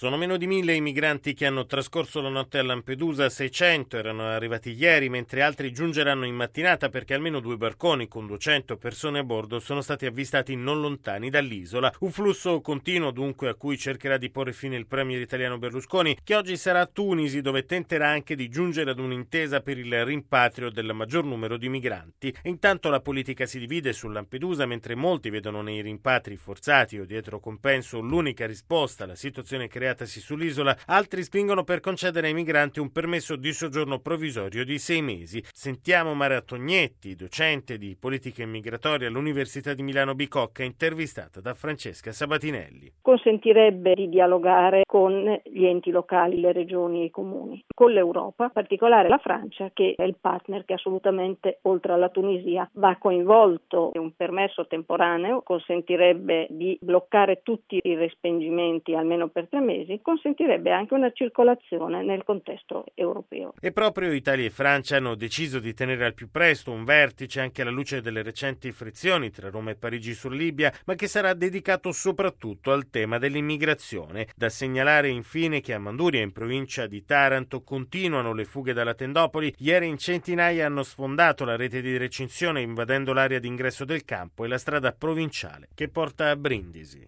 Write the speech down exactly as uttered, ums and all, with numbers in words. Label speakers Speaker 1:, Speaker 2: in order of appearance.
Speaker 1: Sono meno di mille i migranti che hanno trascorso la notte a Lampedusa, seicento erano arrivati ieri, mentre altri giungeranno in mattinata perché almeno due barconi con duecento persone a bordo sono stati avvistati non lontani dall'isola. Un flusso continuo dunque a cui cercherà di porre fine il premier italiano Berlusconi, che oggi sarà a Tunisi, dove tenterà anche di giungere ad un'intesa per il rimpatrio del maggior numero di migranti. E intanto la politica si divide su Lampedusa, mentre molti vedono nei rimpatri forzati o dietro compenso l'unica risposta alla situazione creatasi sull'isola, altri spingono per concedere ai migranti un permesso di soggiorno provvisorio di sei mesi. Sentiamo Mara Tognetti, docente di politica migratoria all'Università di Milano Bicocca, intervistata da Francesca Sabatinelli.
Speaker 2: Consentirebbe di dialogare con gli enti locali, le regioni e i comuni, con l'Europa, in particolare la Francia, che è il partner che assolutamente, oltre alla Tunisia, va coinvolto. Un permesso temporaneo consentirebbe di bloccare tutti i respingimenti almeno per tre mesi, consentirebbe anche una circolazione nel contesto europeo.
Speaker 1: E proprio Italia e Francia hanno deciso di tenere al più presto un vertice, anche alla luce delle recenti frizioni tra Roma e Parigi sulla Libia, ma che sarà dedicato soprattutto al tema dell'immigrazione. Da segnalare infine che a Manduria, in provincia di Taranto, continuano le fughe dalla tendopoli. Ieri in centinaia hanno sfondato la rete di recinzione invadendo l'area d'ingresso del campo e la strada provinciale che porta a Brindisi.